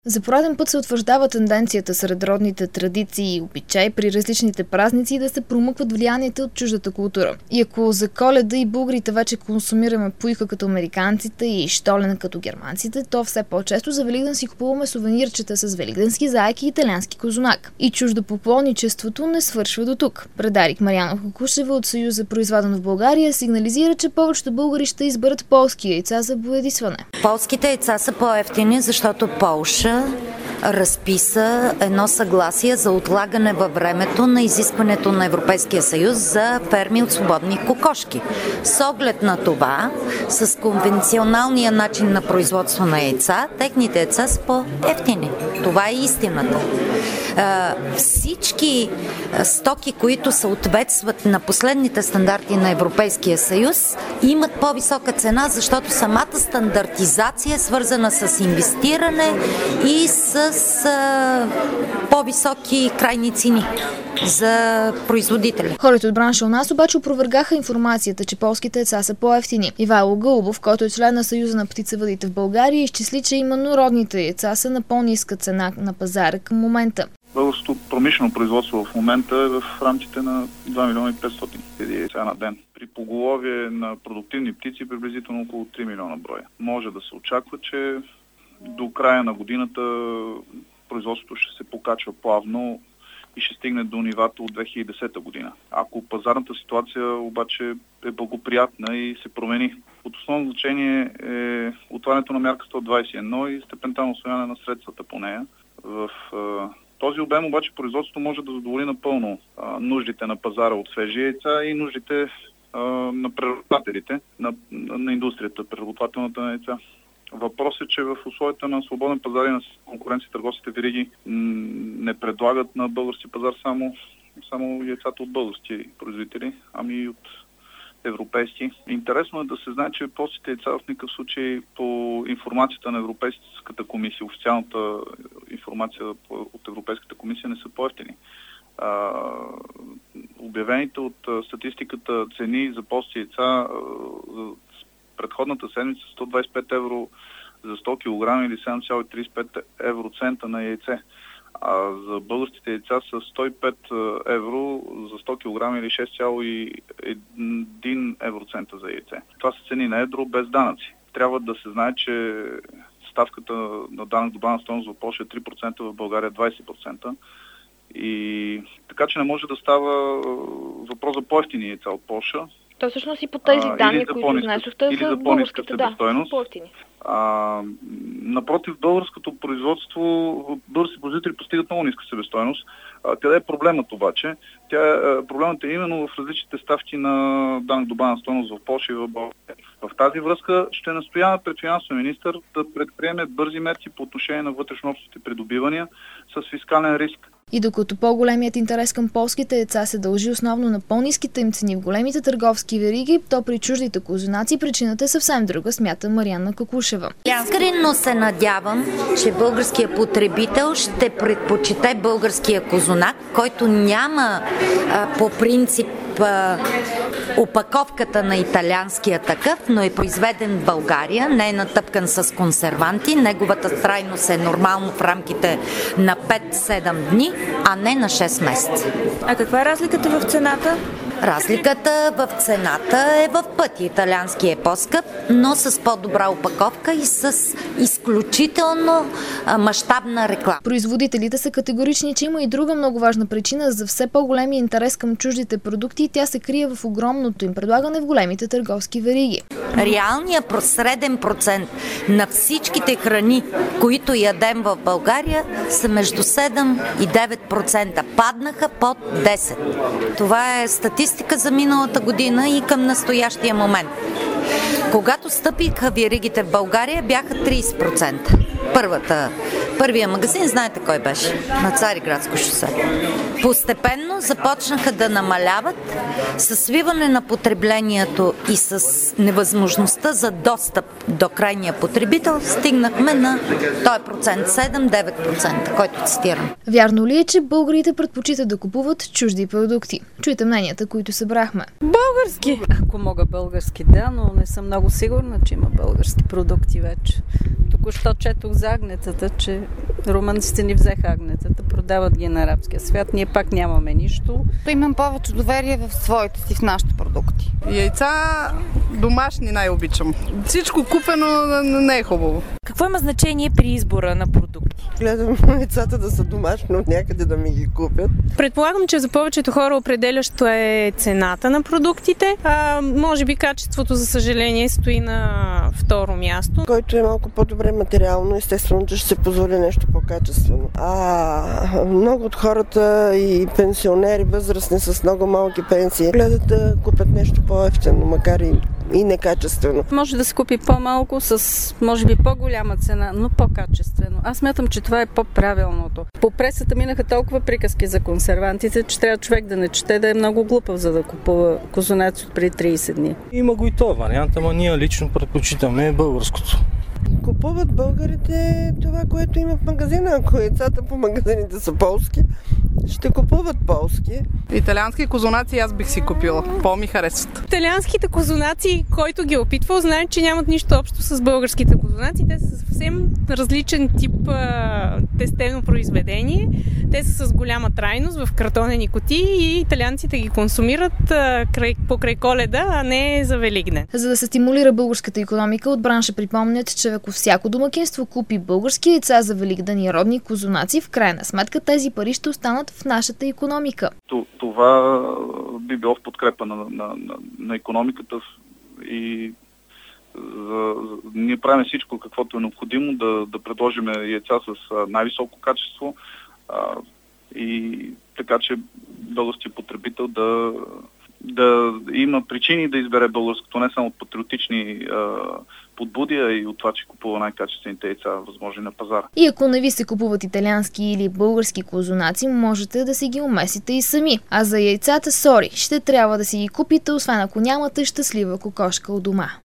За пореден път се утвърждава тенденцията сред родните традиции и обичаи при различните празници да се промъкват влиянията от чуждата култура. И ако за Коледа и българите вече консумираме пуйка като американците и щолена като германците, то все по-често за Великден си купуваме сувенирчета с великденски заек и италиански козунак. И чуждопоклонничеството не свършва до тук. Предарик Мариана Кокушева от Съюза произведено в България сигнализира, че повечето българи ще изберат полски яйца за боядисване. Полските яйца са по-евтини, защото Полша разписа едно съгласие за отлагане във времето на изискването на Европейския съюз за ферми от свободни кокошки. С оглед на това, с конвенционалния начин на производство на яйца, техните яйца са по-евтини. Това е истината. Всички стоки, които съответстват на последните стандарти на Европейския съюз, имат по-висока цена, защото самата стандартизация е свързана с инвестиране и с по-високи крайни цени за производители. Хората от бранша у нас обаче опровергаха информацията, че полските яйца са по-евтини. Ивайло Гълбов, който е член на Съюза на птицевъдите в България, изчисли, че именно родните яйца са на по-ниска цена на пазара към момента. Българското промишлено производство в момента е в рамките на 2 милиона и 500 хиляди яйца на ден. При поголовие на продуктивни птици приблизително около 3 милиона броя. Може да се очаква, че до края на годината производството ще се покачва плавно и ще стигне до нивата от 2010 година. Ако пазарната ситуация обаче е благоприятна и се промени. От основно значение е отварянето на мярка 121 и степента на усвояване на средствата по нея. В този обем обаче производството може да задоволи напълно нуждите на пазара от свежи яйца и нуждите на преработвателите, на индустрията, преработвателната на яйца. Въпросът е, че в условията на свободен пазар и на конкуренция търговските вериги не предлагат на български пазар само яйцата от български производители, ами и от европейски. Интересно е да се знае, че полските яйца в никакъв случай по информацията на Европейската комисия, официалната информация от Европейската комисия не са по-евтини. Обявените от статистиката цени за полски яйца предходната седмица 125 евро за 100 кг или 7,35 евроцента на яйце. А за българските яйца са 105 евро за 100 кг или 6,1 евроцента за яйце. Това са цени на едро без данъци. Трябва да се знае, че ставката на данък добавена стойност в Полша е 3%, в България 20%. И така че не може да става въпрос за по-евтини яйца от Полша. То всъщност и по тези данни, които изнесохте, за българските, по-евтини. Напротив, българското производство, български производители постигат много ниска себестойност. Къде е проблемът обаче? Проблемът е именно в различните ставки на данък добавена стойност в Полша и в България. В тази връзка ще настояваме пред финансовия министър да предприеме бързи мерки по отношение на вътрешнообщностните придобивания с фискален риск. И докато по-големият интерес към полските яйца се дължи основно на по-ниските им цени в големите търговски вериги, то при чуждите козунаци причината е съвсем друга, смята Мариана Кокушева. Искрено се надявам, че българският потребител ще предпочете българския козунак, който няма по принцип опаковката на италианския такъв, но е произведен в България, не е натъпкан с консерванти, неговата трайност е нормално в рамките на 5-7 дни, а не на 6 месеца. А каква е разликата в цената? Разликата в цената е в пъти. Италиански е по-скъп, но с по-добра опаковка и с изключително мащабна реклама. Производителите са категорични, че има и друга много важна причина за все по-големия интерес към чуждите продукти и тя се крие в огромното им предлагане в големите търговски вериги. Реалният среден процент на всичките храни, които ядем в България, са между 7 и 9%. Паднаха под 10%. Това е статистика за миналата година и към настоящия момент. Когато стъпиха веригите в България, бяха 30%. Първия магазин, знаете кой беше? На Цариградско шосе. Постепенно започнаха да намаляват със свиване на потреблението и с невъзможността за достъп до крайния потребител, стигнахме на този процент 7-9%, който цитирам. Вярно ли е, че българите предпочитат да купуват чужди продукти? Чуйте мненията, които събрахме. Български! Ако мога български, да, но не съм много сигурна, че има български продукти вече. Току-що четох за агнетата, че Румънците ни взеха агнетата, продават ги на арабския свят. Ние пак нямаме нищо. Имам повече доверие в своите си, в нашите продукти. Яйца домашни най-обичам. Всичко купено не е хубаво. Какво има значение при избора на продукти? Гледам яйцата да са домашни, от някъде да ми ги купят. Предполагам, че за повечето хора определящо е цената на продуктите. Може би качеството, за съжаление, стои на второ място. Който е малко по-добре материално, естествено, че ще се позволи нещо по-качествено. Много от хората и пенсионери, възрастни с много малки пенсии, гледат да купят нещо по-евтино, макар и некачествено. Може да се купи по-малко с, може би, по-голяма цена, но по-качествено. Аз смятам, че това е по-правилното. По пресата минаха толкова приказки за консервантите, че трябва човек да не чете, да е много глупав, за да купува козунаци от преди 30 дни. Има го и този вариант, ама ние лично предпочитаме българското. Купуват българите това, което има в магазина. Ако яйцата по магазините са полски, ще купуват полски. Италиански козунаци аз бих си купила. По-ми харесват. Италианските козунаци, който ги е опитвал, знае, че нямат нищо общо с българските козунаци. Те са съвсем различен тип тестено произведение. Те са с голяма трайност в картонени кутии и италианците ги консумират покрай Коледа, а не за Великден. За да се стимулира българската икономика, от бранша припомнят, че ако всяко домакинство купи български яйца за Великден и родни козунаци, в крайна сметка тези пари ще останат в нашата икономика. Това би било в подкрепа на икономиката и ние правим всичко, каквото е необходимо, да предложим яйца с най-високо качество и така, че българският потребител да има причини да избере българското, не само от патриотични подбуди, а и от това, че купува най-качествените яйца, възможни на пазара. И ако не ви се купуват италиански или български козунаци, можете да си ги умесите и сами. А за яйцата, ще трябва да си ги купите, освен ако нямате щастлива кокошка у дома.